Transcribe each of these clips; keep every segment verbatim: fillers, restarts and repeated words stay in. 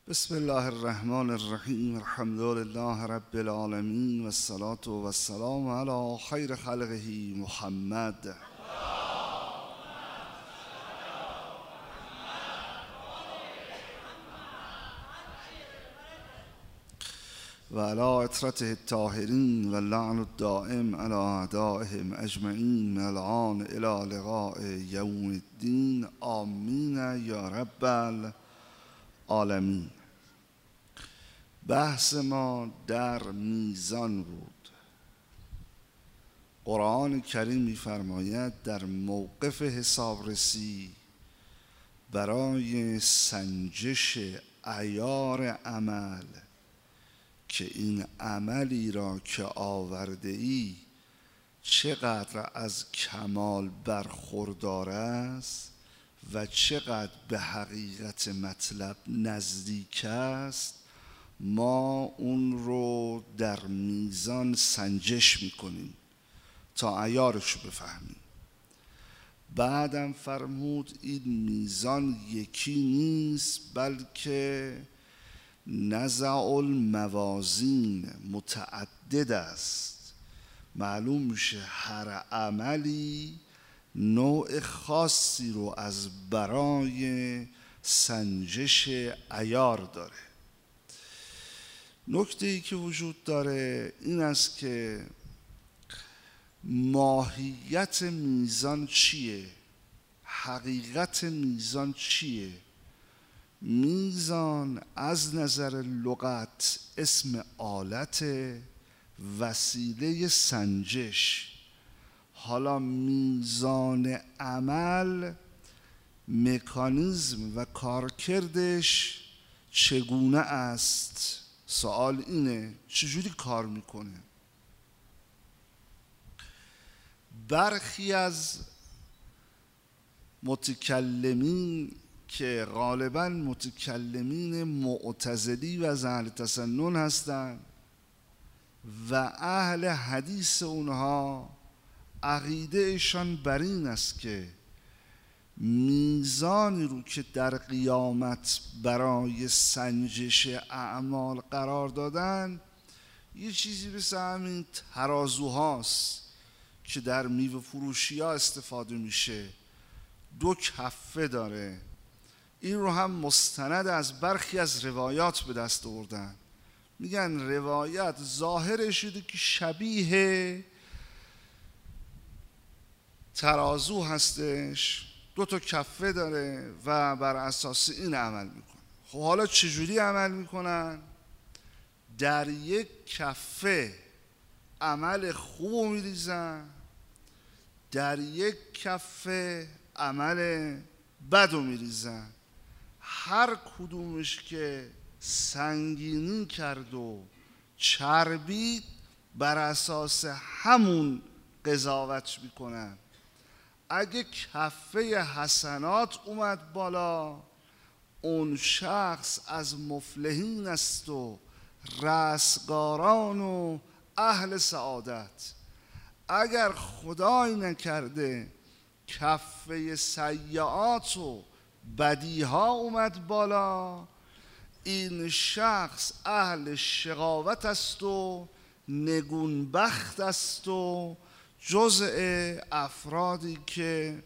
بسم الله الرحمن الرحیم. الحمد لله رب العالمین و الصلاة و السلام علی خیر خلقه محمد. و علی اطرته الطاهرین و اللعن الدائم علی اعدائهم اجمعین من الآن الی لقاء یوم الدین. آمین یا رب العالمین. بحث ما در میزان بود. قرآن کریم می‌فرماید در موقف حسابرسی برای سنجش عیار عمل که این عملی را که آورده ای چقدر از کمال برخوردار است و چقدر به حقیقت مطلب نزدیک است، ما اون رو در میزان سنجش میکنیم تا عیارش رو بفهمیم. بعدم فرمود این میزان یکی نیست، بلکه نزع الموازین متعدد است. معلوم میشه هر عملی نوع خاصی رو از برای سنجش عیار داره. نکته ای که وجود داره این است که ماهیت میزان چیه؟ حقیقت میزان چیه؟ میزان از نظر لغت اسم آلت، وسیله سنجش. حالا میزان عمل مکانیزم و کارکردش چگونه است؟ سوال اینه چجوری کار میکنه؟ برخی از متکلمین که غالباً متکلمین معتزلی و از اهل تسنن هستند و اهل حدیث اونها عقیدهشان بر این است که میزانی رو که در قیامت برای سنجش اعمال قرار دادن یه چیزی مثل همین ترازوهاست که در میوه فروشی ها استفاده میشه، دو کفه داره. این رو هم مستند از برخی از روایات به دست آوردن. میگن روایت ظاهرش شده که شبیه ترازو هستش، دو تا کفه داره و بر اساس این عمل میکنه. خب حالا چجوری عمل میکنن؟ در یک کفه عمل خوب میریزن، در یک کفه عمل بد میریزن. هر کدومش که سنگینی کرد و چربید بر اساس همون قضاوت میکنن. اگه کفه حسنات اومد بالا، اون شخص از مفلحین است و رستگاران و اهل سعادت. اگر خدای نکرده کفه سیئات و بدیها اومد بالا، این شخص اهل شقاوت است و نگونبخت است و جزء افرادی که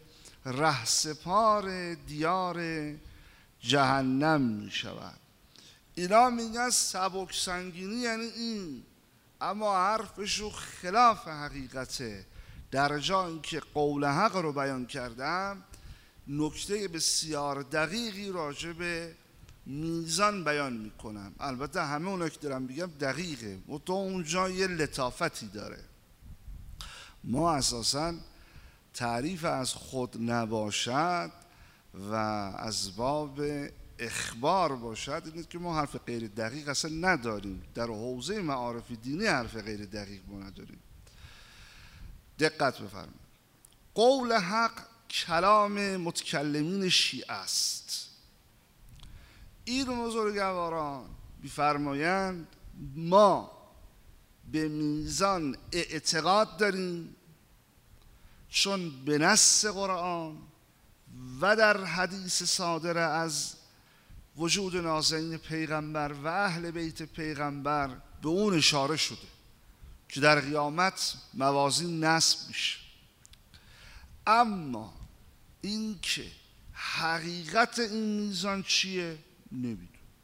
رهسپار دیار جهنم می شود. اینا میگن سبک سنگینی یعنی این، اما حرفشو خلاف حقیقته. در جایی که قول حق رو بیان کردم، نکته بسیار دقیقی راجع به میزان بیان میکنم. البته همه اونا که دارم بگم دقیقه و تو اونجا یه لطافتی داره. ما اساساً تعریف از خود نباشد و از باب اخبار باشد، اینه که ما حرف غیر دقیق اصلا نداریم. در حوزه معارف دینی حرف غیر دقیق ما نداریم. دقت بفرمایید. قول حق کلام متکلمین شیعه است. این بزرگواران می‌فرمایند ما به میزان اعتقاد داریم، چون به نص قرآن و در حدیث صادر از وجود نازنین پیغمبر و اهل بیت پیغمبر به اون اشاره شده که در قیامت موازین نصب میشه. اما این که حقیقت این میزان چیه نمیدون.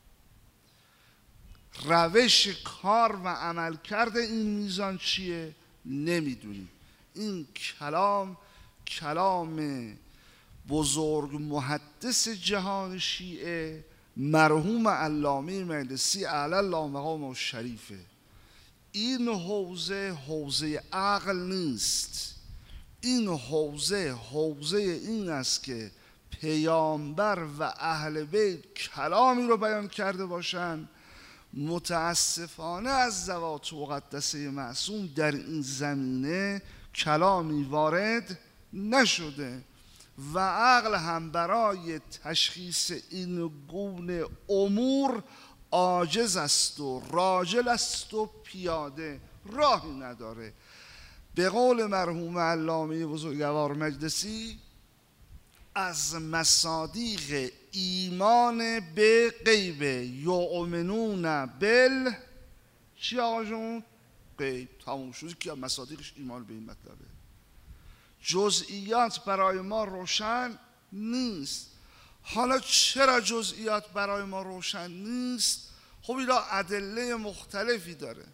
روش کار و عمل کرده این میزان چیه نمیدونیم. این کلام کلام بزرگ محدث جهان شیعه مرحوم علامه مجلسی اعلی الله مقامه شریفه. این حوزه حوزه عقل نیست. این حوزه حوزه این است که پیامبر و اهل بیت کلامی رو بیان کرده باشند. متاسفانه از ذوات مقدسه معصوم در این زمینه کلامی وارد نشده و عقل هم برای تشخیص این گونه امور عاجز است و راجل است و پیاده راهی نداره. به قول مرحوم علامه بزرگوار مجلسی از مصادیق ایمان به غیب یؤمنون بال چی آقا جون؟ غیب. تموم شد که مصادیقش ایمان به این مطلبه. جزئیات برای ما روشن نیست. حالا چرا جزئیات برای ما روشن نیست؟ خب اینا ادله مختلفی داره.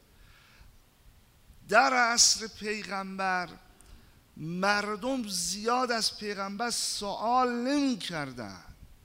در عصر پیغمبر مردم زیاد از پیغمبر سوال نمی کردن.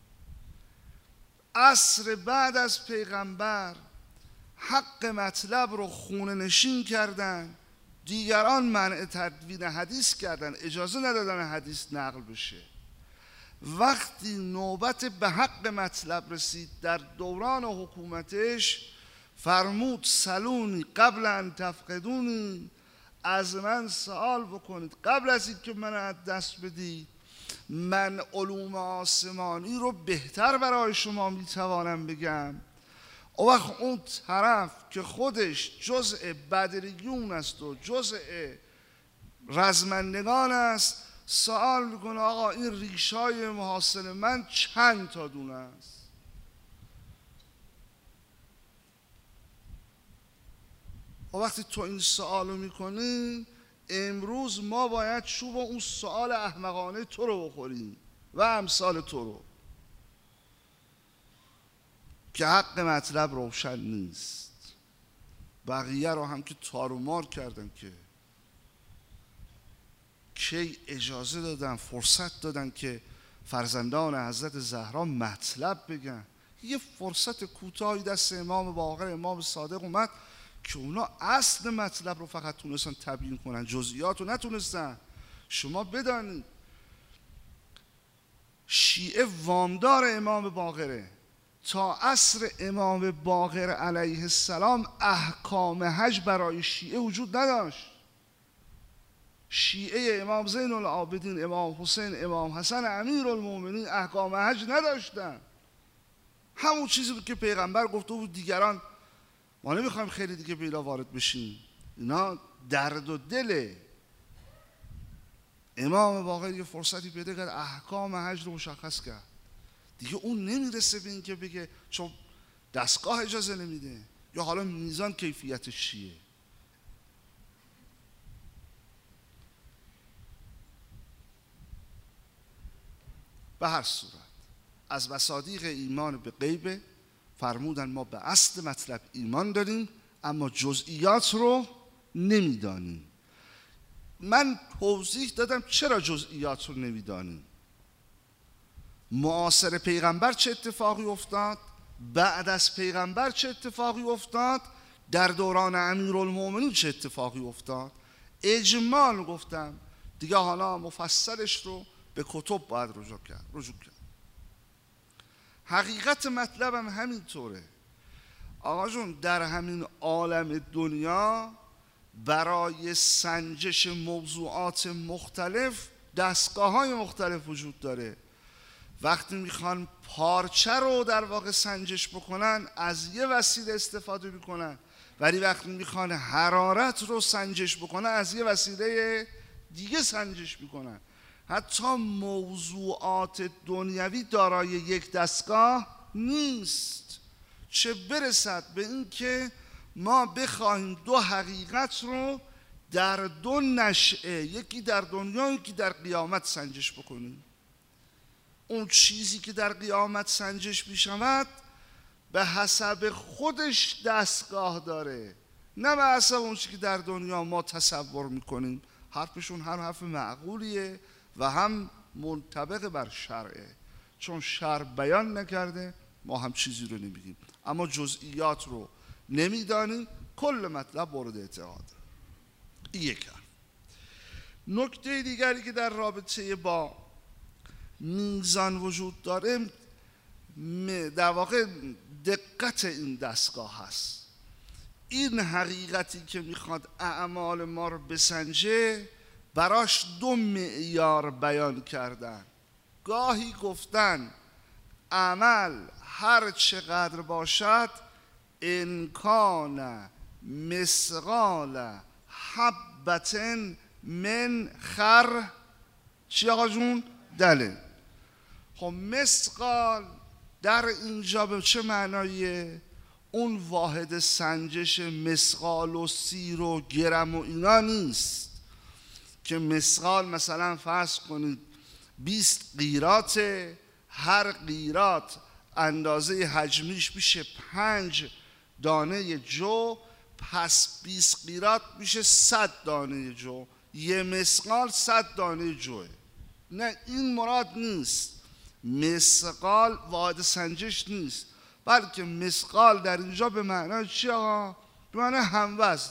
عصر بعد از پیغمبر حق مطلب رو خونه نشین کردن، دیگران منع تدوین حدیث کردن، اجازه ندادن حدیث نقل بشه. وقتی نوبت به حق مطلب رسید در دوران حکومتش فرمود سلونی قبل ان تفقدونی، از من سوال بکنید قبل از اینکه من از دست بدید. من علوم آسمانی رو بهتر برای شما میتوانم بگم. او وقت اون طرف که خودش جزء بدریون است و جزء رزمندگان است سوال میکنه آقا این ریشای محاصل من چند تا دونه است؟ و وقتی تو این سوالو میکنی امروز ما باید چوب اون سوال احمقانه تو رو بخوریم و امثال تو رو که حق مطلب روشن نیست. بقیه رو هم که تارومار کردن که کی اجازه دادن فرصت دادن که فرزندان حضرت زهرا مطلب بگن. یه فرصت کوتاهی دست امام باقر امام صادق اومد که اونا اصل مطلب رو فقط تونستن تبیین کنن، جزئیات رو نتونستن. شما بدانید شیعه وامدار امام باقره. تا عصر امام باقر علیه السلام احکام حج برای شیعه وجود نداشت. شیعه امام زین العابدین، امام حسین، امام حسن امیرالمومنین احکام حج نداشتن. همون چیزی بود که پیغمبر گفته بود دیگران ما نمیخوایم خیلی دیگه بیلا وارد بشیم. اینا درد و دل امام باقر یه فرصتی پیدا کرد احکام حج رو مشخص کرد. دیگه اون نمیرسه به این که بگه چون دستگاه اجازه نمیده یا حالا میزان کیفیتش چیه. به هر صورت از مصادیق ایمان به غیب فرمودن ما به اصل مطلب ایمان داریم اما جزئیات رو نمیدانیم. من توضیح دادم چرا جزئیات رو نمیدانیم. معاصر پیغمبر چه اتفاقی افتاد؟ بعد از پیغمبر چه اتفاقی افتاد؟ در دوران امیرالمومنین چه اتفاقی افتاد؟ اجمال گفتم دیگه، حالا مفصلش رو به کتب باید رجوع کرد. رجوع کرد. حقیقت مطلبم همینطوره. آقا جون در همین عالم دنیا برای سنجش موضوعات مختلف دستگاه های مختلف وجود داره. وقتی میخوان پارچه رو در واقع سنجش بکنن از یه وسیله استفاده میکنن، ولی وقتی میخوان حرارت رو سنجش بکنن از یه وسیله دیگه سنجش میکنن. حتی موضوعات دنیوی دارای یک دستگاه نیست، چه برسد به این که ما بخواهیم دو حقیقت رو در دو نشأه، یکی در دنیا یکی در قیامت سنجش بکنیم. اون چیزی که در قیامت سنجش میشود به حسب خودش دستگاه داره، نه به حسب اون چیزی که در دنیا ما تصور میکنیم. حرفشون هم حرف معقولیه و هم منطبق بر شرعه، چون شرع بیان نکرده ما هم چیزی رو نمیگیم، اما جزئیات رو نمیدانیم، کل مطلب مورد اعتقاد. یک نکته دیگری که در رابطه با میزان وجود داره در واقع دقت این دستگاه هست. این حقیقتی که میخواد اعمال ما رو بسنجه براش دو معیار بیان کردن. گاهی گفتن عمل هر چقدر باشد انکان مثقال حبتن من خر چی آقا جون؟ دله. خب مثقال در اینجا به چه معناییه؟ اون واحد سنجش مثقال و سیر و گرم و اینا نیست که مثقال مثلا فرض کنید بیست قیراته، هر قیرات اندازه حجمیش میشه پنج دانه جو، پس بیست قیرات میشه صد دانه جو، یه مثقال صد دانه جوه. نه، این مراد نیست. مثقال واحد سنجش نیست، بلکه مثقال در اینجا به معنای چی آقا؟ به معنای هموزن.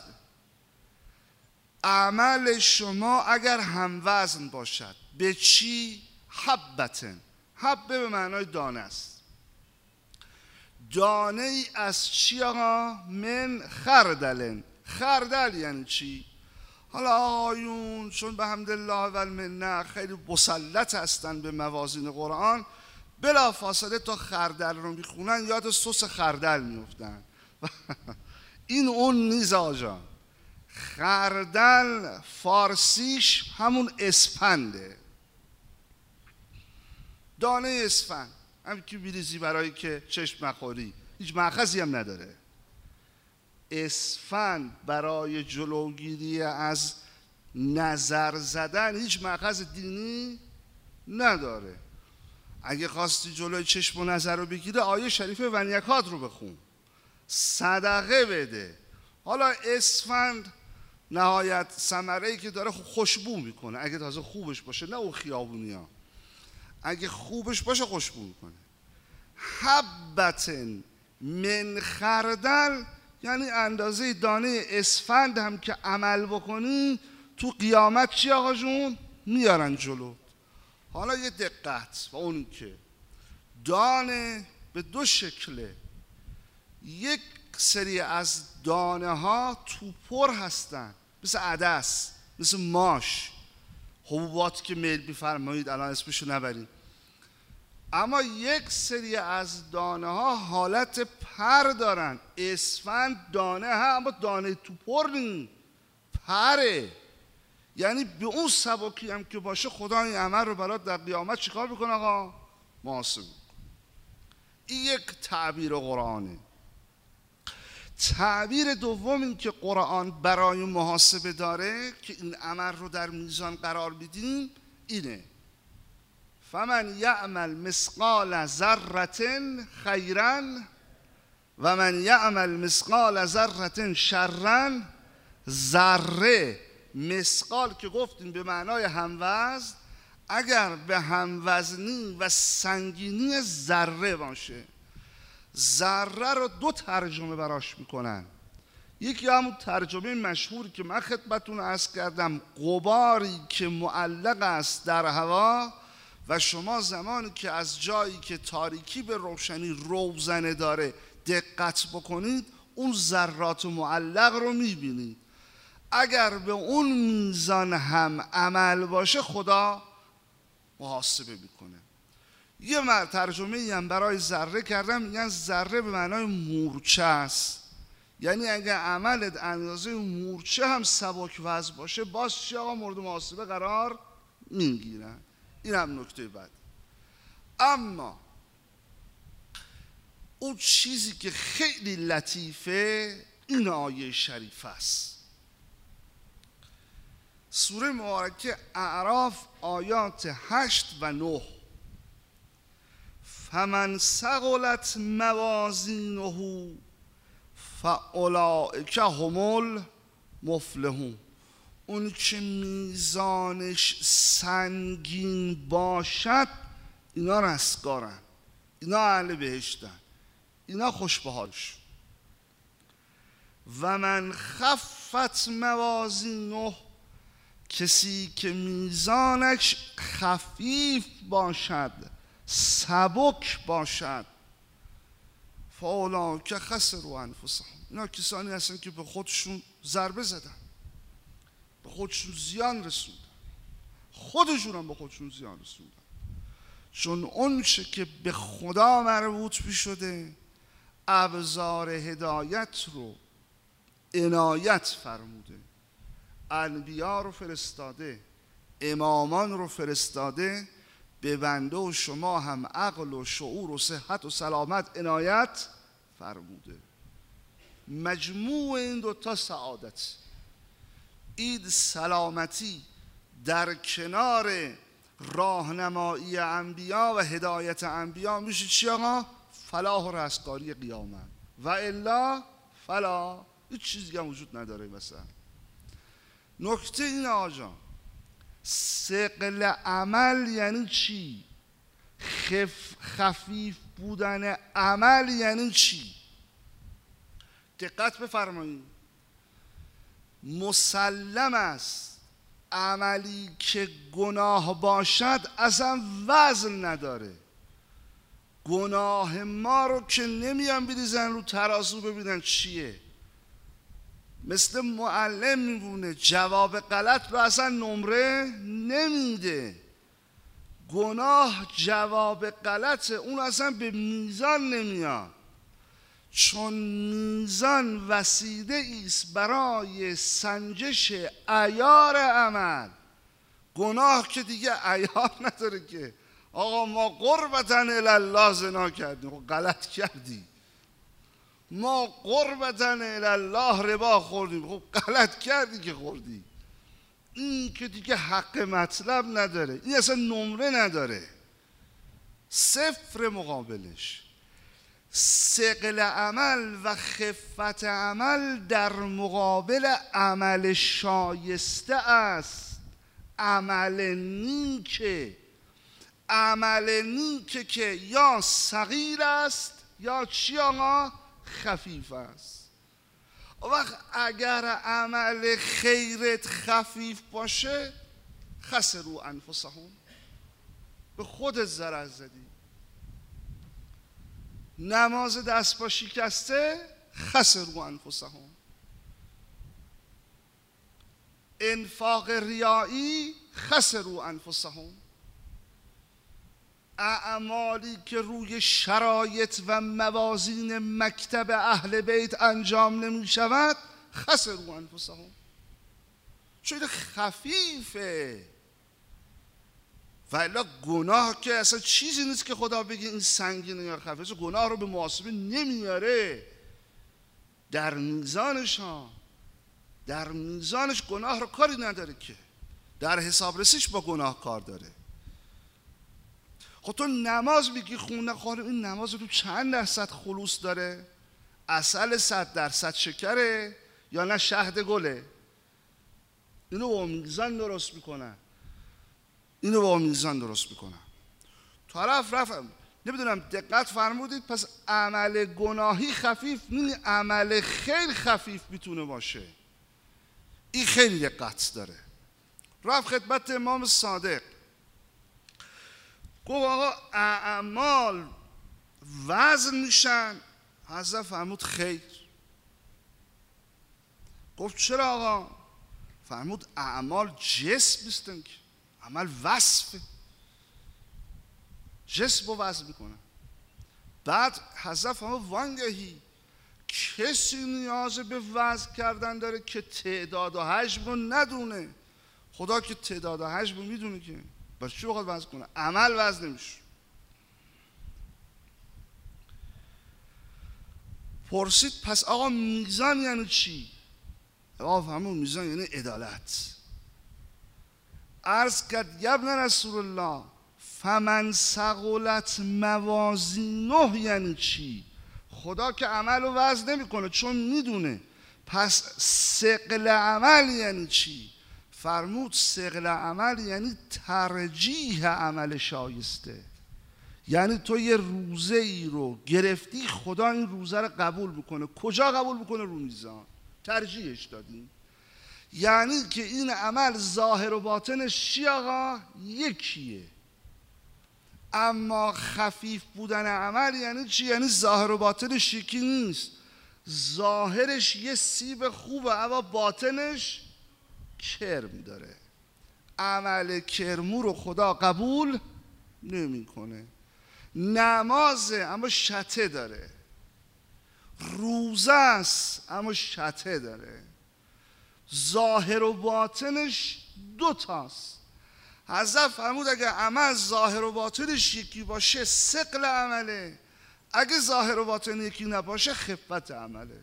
عمل شما اگر هموزن باشد به چی؟ حبتن. حبه به معنای دانه است. دانه ای از چی آقا؟ من خردلن. خردل یعنی چی؟ حالا آقایون چون به حمدالله و المنه خیلی مسلط هستن به موازین قرآن، بلا فاصله تا خردل رو میخونن یاد سس خردل میفتن. این اون نیز آجا. خردل فارسیش همون اسفنده، دانه اسفند، همین که بیریزی برای که چشم نخوری، هیچ مأخذی هم نداره. اسفند برای جلوگیری از نظر زدن هیچ مأخذ دینی نداره. اگه خواستی جلوی چشم و نظر رو بگیره آیه شریفه ونیکات رو بخون، صدقه بده. حالا اسفند نهایت ثمره‌ای که داره خوشبو میکنه، اگه تازه خوبش باشه، نه اون خیابونی ها، اگه خوبش باشه خوشبو میکنه. حبتن من خردل یعنی اندازه دانه اسفند هم که عمل بکنی تو قیامت چی آقا جون؟ میارن جلو. حالا یه دقت و اون که دانه به دو شکله. یک سری از دانه ها توپر هستن، مثل عدس، مثل ماش، حبوبات که میل بفرمایید الان اسمشو نبریم. اما یک سری از دانه ها حالت پر دارن. اسفند دانه ها اما دانه توپر نی، پره. یعنی به اون سبکی هم که باشه خدا این عمل رو برات در قیامت چیکار میکنه آقا؟ محاسبه میکنه. این یک تعبیر قرآنه. تعبیر دوم این که قرآن برای محاسبه داره که این عمل رو در میزان قرار بدیم اینه: فمن یعمل مثقال ذره خیرا و من یعمل مثقال ذره شرا. ذره مثقال که گفتیم به معنای هموزن، اگر به هموزنی و سنگینی ذره باشه، ذره رو دو ترجمه براش میکنن. یکی همون ترجمه مشهوری که من خدمتتون عرض کردم، غباری که معلق است در هوا و شما زمانی که از جایی که تاریکی به روشنی روزنه داره دقت بکنید اون ذرات معلق رو میبینید. اگر به اون میزان هم عمل باشه خدا محاسبه میکنه. یه مرد ترجمه هم برای ذره کردم، میگن ذره به معنای مورچه است. یعنی اگر عملت اندازه مورچه هم سبک وزن باشه باز چه آقا مورد محاسبه قرار میگیرن. این هم نکته بعد. اما اون چیزی که خیلی لطیفه این آیه شریف است. سوره مبارکه اعراف آیات هشت و نه. فمن ثقلت موازینه فاولئک هم المفلحون. اون که میزانش سنگین باشد اینا رستگارن، اینا اهل بهشتن، اینا خوش به حالش. و من خفت موازینه، کسی که میزانش خفیف باشد، سبک باشد، فاولئک خسروا انفسهم. اینا کسانی هستن که به خودشون ضربه زدن، به خودشون زیان رسوندن، خودشون هم به خودشون زیان رسوندن. چون اون چه که به خدا مربوط می شده ابزار هدایت رو عنایت فرموده، انبیا رو فرستاده، امامان رو فرستاده، به بنده و شما هم عقل و شعور و صحت و سلامت عنایت فرموده. مجموع این دوتا سعادت، این سلامتی در کنار راهنمایی انبیا و هدایت انبیا میشه چی آقا؟ فلاح و رستگاری قیامت. و الا فلا، هیچ چیزی هم وجود نداره. مثلا نکته این آجا، ثقل عمل یعنی چی؟ خف خفیف بودن عمل یعنی چی؟ دقت بفرمایید. مسلم است عملی که گناه باشد اصلا وزن نداره. گناه ما رو که نمیان بریزن رو ترازو ببینن چیه، مثل معلم میمونه، جواب غلط رو اصلا نمره نمیده. گناه جواب غلطه، اون اصلا به میزان نمیاد، چون میزان وسیله است برای سنجش عیار عمل. گناه که دیگه عیار نداره که آقا ما قربتاً الله زنا کردیم، خب غلط کردی. ما قربتاً الله ربا خوردیم، خب غلط کردی که خوردی. این که دیگه حق مطلب نداره، این اصلا نمره نداره، صفر مقابلش. ثقل عمل و خفت عمل در مقابل عمل شایسته است، عمل نیکه. عمل نیکه که یا صغیر است یا چی آقا؟ خفیف است. وقت اگر عمل خیرت خفیف باشه خسروا انفسهم، به خودت ضرر زدی. نماز دست با شکسته خسروا انفسهم. انفاق ریایی خسروا انفسهم. اعمالی که روی شرایط و موازین مکتب اهل بیت انجام نمی شود خسروا انفسهم، چون خفیفه. و الا گناه که اصلا چیزی نیست که خدا بگه این سنگینه یا خفیفه. گناه رو به محاسبه نمیاره در میزانش ها، در میزانش گناه رو کاری نداره که، در حسابرسیش با گناه کار داره. خب تو نماز میگی خونه خانم، این نماز تو چند درصد خلوص داره؟ عسل صد درصد شکره یا نه شهد گله؟ اینو با میزان درست میکنن، اینو با میزان درست میکنن. طرف رفتم نمیدونم دقت فرمودید، پس عمل گناهی خفیف نیست، عمل خیر خفیف میتونه باشه. این خیلی دقت داره. رفت خدمت امام صادق، گفت آقا اعمال وزن میشن؟ حضرت فرمود خیر. گفت چرا آقا؟ فرمود اعمال جسم نیستن که، عمل وصفه، جسم رو وزن میکنن. بعد حضرت فرمود وانگهی کسی نیاز به وزن کردن داره که تعداد و حجم رو ندونه؟ خدا که تعداد و حجم رو میدونه که، بس چی بخواد وزن کنه؟ عمل وزن نمیشه. پرسید پس آقا میزان یعنی چی؟ آقا فهمون میزان یعنی عدالت. عرض کرد یبن رسول الله فمن ثقلت موازینه یعنی چی؟ خدا که عمل رو وزن نمیکنه چون میدونه. پس ثقل عمل یعنی چی؟ فرمود ثقل عمل یعنی ترجیح عمل شایسته. یعنی تو یه روزه ای رو گرفتی، خدا این روزه رو قبول میکنه. کجا قبول میکنه؟ رو میزان. ترجیحش دادیم. یعنی که این عمل ظاهر و باطنش چی آقا؟ یکیه. اما خفیف بودن عمل یعنی چی؟ یعنی ظاهر و باطنش یکی نیست. ظاهرش یه سیب خوبه اما باطنش کرم داره. عمل کرمو رو خدا قبول نمیکنه. نمازه اما شته داره. روزه است اما شته داره. ظاهر و باطنش دو تاست. حضرت فرمود اگه عمل ظاهر و باطنش یکی باشه ثقل عمله، اگه ظاهر و باطن یکی نباشه خفت عمله.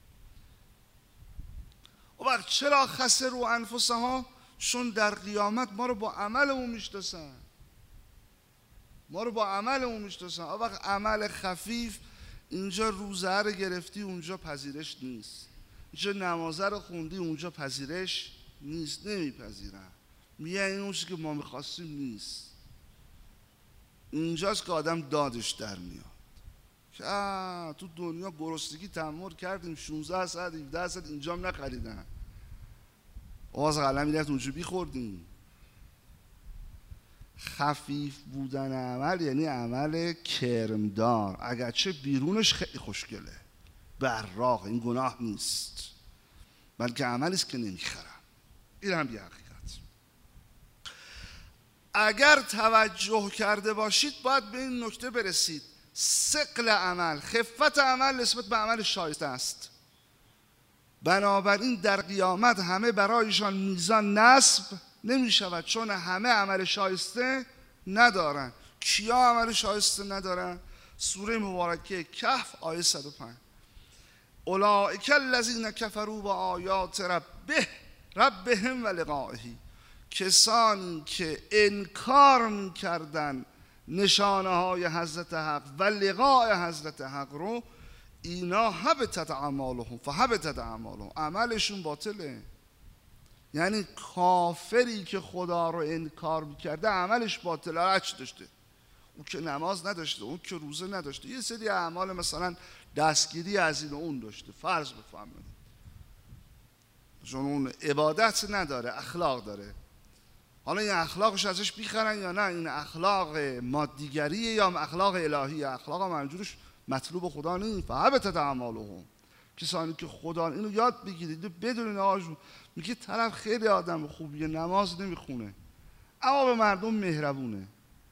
و وقت چرا خسروا انفسها؟ چون در قیامت ما رو با عملمون میشناسن. ما رو با عملمون میشناسن. و وقت عمل خفیف، اینجا روزه رو گرفتی اونجا پذیرش نیست، اینجا نمازه رو خوندی اونجا پذیرش نیست، نمیپذیرن. میگه این اون چیزی که ما میخواستیم نیست. اینجاست که آدم دادش در میاد که تو دنیا گرسنگی تحمل کردیم شانزده ساعت هفده ساعت اینجا هم نخریدن، آواز قلمی رفت اونجا بیخوردیم. خفیف بودن عمل یعنی عمل کرمدار، اگرچه بیرونش خیلی خوشگله، براق، این گناه نیست، بلکه عملی است که نمیخرم. این هم یه حقیقت. اگر توجه کرده باشید باید به این نکته برسید، ثقل عمل، خفت عمل نسبت به عمل شایسته است. بنابراین در قیامت همه برایشان میزان نصب نمی شود، چون همه عمل شایسته ندارن. کیا عمل شایسته ندارن؟ سوره مبارکه کهف آیه صد و پنج. اولئک الذین کفروا بآیات ربه ربهم و لقائه، کسانی که انکار میکردن نشانه های حضرت حق و لقاء حضرت حق رو، اینا حبطت اعمالهم فحبطت اعمالهم، عملشون باطله. یعنی کافری که خدا رو انکار میکرده عملش باطله. هرچی داشته، اون که نماز نداشته، اون که روزه نداشته، یه سری اعمال مثلا دستگیری از این و اون داشته، فرض بفهمید، چون اون عبادت نداره، اخلاق داره. حالا این اخلاقش ازش بیخرن یا نه؟ این اخلاق مادیگریه یا اخلاق الهیه؟ اخلاق منظورش مطلوب خدا نیست. فحبطت اعمالهم، کسانی که خدا اینو یاد بگیرید بدونین آقا میگه طرف خیلی آدم خوبیه، نماز نمیخونه اما به مردم مهربونه.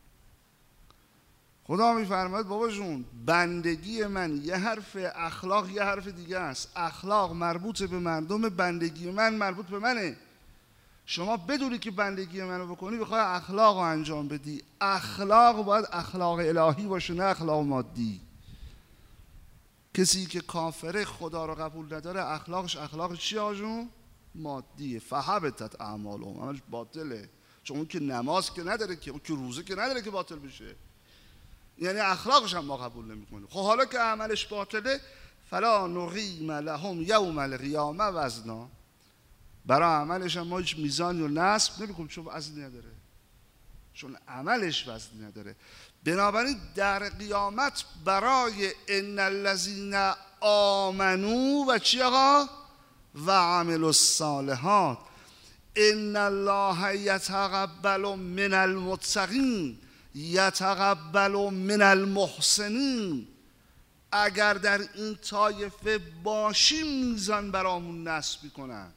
خدا میفرماید بابا جون بندگی من یه حرف، اخلاق یه حرف دیگه است. اخلاق مربوط به مردم، بندگی من مربوط به منه. شما بدونی که بندگی منو بکنی بخوای اخلاق رو انجام بدی. اخلاق باید اخلاق الهی باشه نه اخلاق مادی. کسی که کافره خدا رو قبول نداره اخلاقش اخلاق چی آجون؟ مادیه. فحبطت اعمالهم، عملش باطله. چون اون که نماز که نداره که، اون که روزه که نداره که باطل بشه، یعنی اخلاقش هم ما قبول نمی‌کنه. خب حالا که عملش باطله، فلا نقیم لهم یوم القیامه وزنا، برای عملش هم ما هیچ میزانی و نصب نمی‌کنیم چون وزنی نداره، چون عملش وزنی نداره. بنابراین در قیامت برای ان الذین آمنو و چی آقا؟ و عملوا الصالحات ان الله یتقبل من المتقین یتقبل من المحسنین. اگر در این طایفه باشیم میزان برامون نصب میکنن،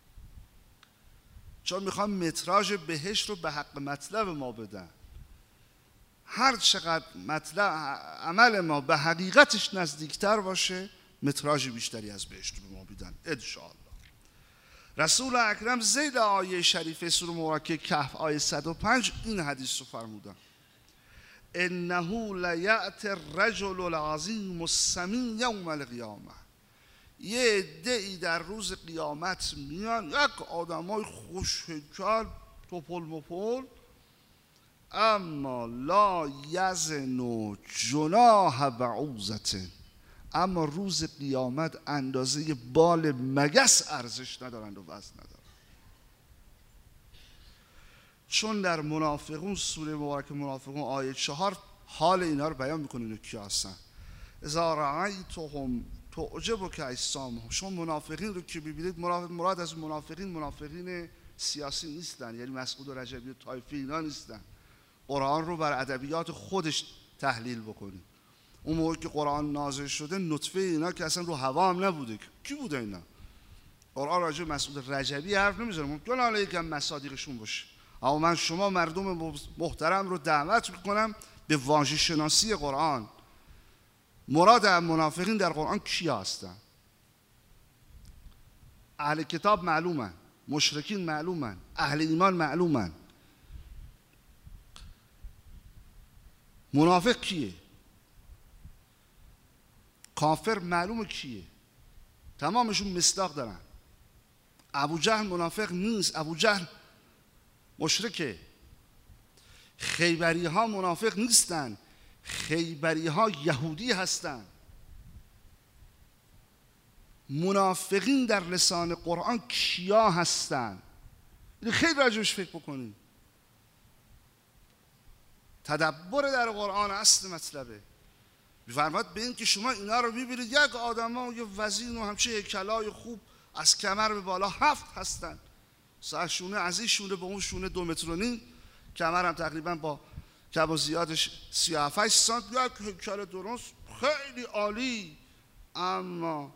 چون میخوام متراژ بهشت رو به حق مطلب ما بدن. هر چقدر مطلب عمل ما به حقیقتش نزدیکتر باشه، متراژ بیشتری از بهشت رو به ما بدن انشاءالله. رسول اکرم زید آیه شریفه سوره مبارکه کهف آیه صد و پنج این حدیث رو فرمودن: انه لیأتی الرجل العظیم السمین یوم القیامه. یه عده‌ای در روز قیامت میان، یک آدمای خوش‌هیکل توپل مپل، اما لا یزن جناح بعوضة، اما روز قیامت اندازه بال مگس ارزش ندارند و وزن ندارند. چون در منافقون، سوره مبارک منافقون آیه چهار حال اینا رو بیان میکنه اینا کی هستن. اذا رأیتهم تعجبک اجسامهم. شما منافقین رو که ببینید، مراد از منافقین منافقین سیاسی نیستن، یعنی مسعود و رجبی و طایفی اینا نیستن. قرآن رو بر ادبیات خودش تحلیل بکنید. اون موقع که قرآن نازل شده نطفه اینا که اصلا رو هوا هم نبوده، کی بوده اینا؟ قرآن راجع به مسعود رجبی حرف نمیزنه، ممکن حالا یکم مصادیقشون باشه، اما من شما مردم محترم رو دعوت میکنم به واژه شناسی قرآن. مراد منافقین در قرآن کیا هستن؟ اهل کتاب معلومن، مشرکین معلومن، اهل ایمان معلومن. منافق کیه؟ کافر معلومه کیه، تمامشون مصداق دارن. ابو جهل منافق نیست، ابو جهل مشرکه. خیبری ها منافق نیستن، خیبری ها یهودی هستن. منافقین در لسان قرآن کیا هستن؟ خیلی راجبش فکر بکنید. تدبر در قرآن اصل مطلبه. بفرماد به این که شما اینا رو ببینید، یک آدم ها یه وزین و همچه هیکلای خوب از کمر به بالا هفت هستن، سر شونه از این شونه به اون شونه دو متر و نیم، کمر هم تقریبا با کب و زیادش سی و هفت سانت، یک هیکل درست خیلی عالی، اما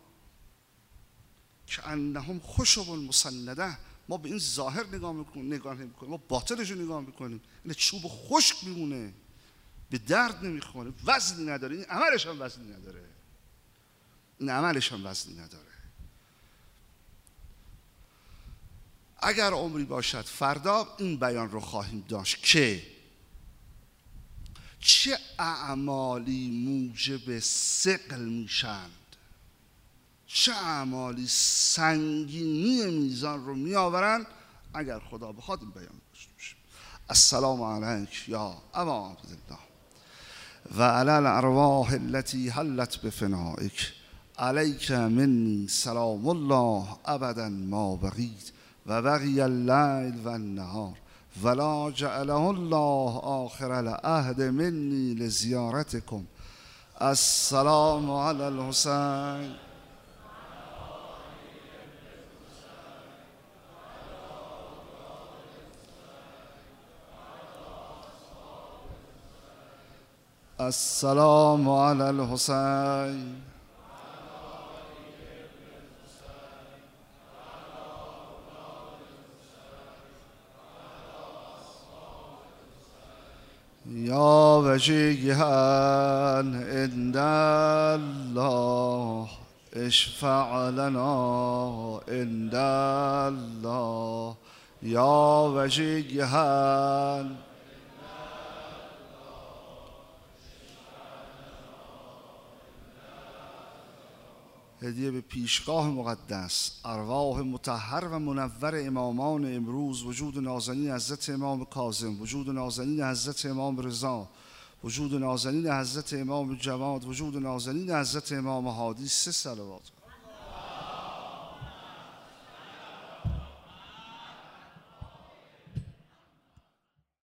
کأنهم خشب مسنده. ما به این ظاهر نگاه میکنیم، نگاه نمیکنیم، ما باطنش رو نگاه میکنیم. این چوب خشک میمونه، به درد نمیخوره، وزنی نداره. این عملش هم وزنی نداره، این عملش هم وزنی نداره. اگر عمری باشد فردا این بیان رو خواهیم داشت که چه اعمالی موجب ثقل میشند، چه اعمالی سنگینی میزان رو میآورند. اگر خدا بخواد این بیان داشته باشیم. السلام علیک یا ابا عبدالله و علی الارواح التي حلت بفنائک، علیک منی سلام الله ابدا ما بقیت و بقی اللیل و النهار ولا جعله الله آخر العهد منی لزیارتکم. السلام علی الحسین. السلام علی الحسین. یا وجیها عند الله اشفع لنا عند الله. یا وجیها هدیه به پیشگاه مقدس ارواح مطهر و منور امامان امروز، وجود نازنین حضرت امام کاظم، وجود نازنین حضرت امام رضا، وجود نازنین حضرت امام جواد، وجود نازنین حضرت امام هادی. سه صلوات.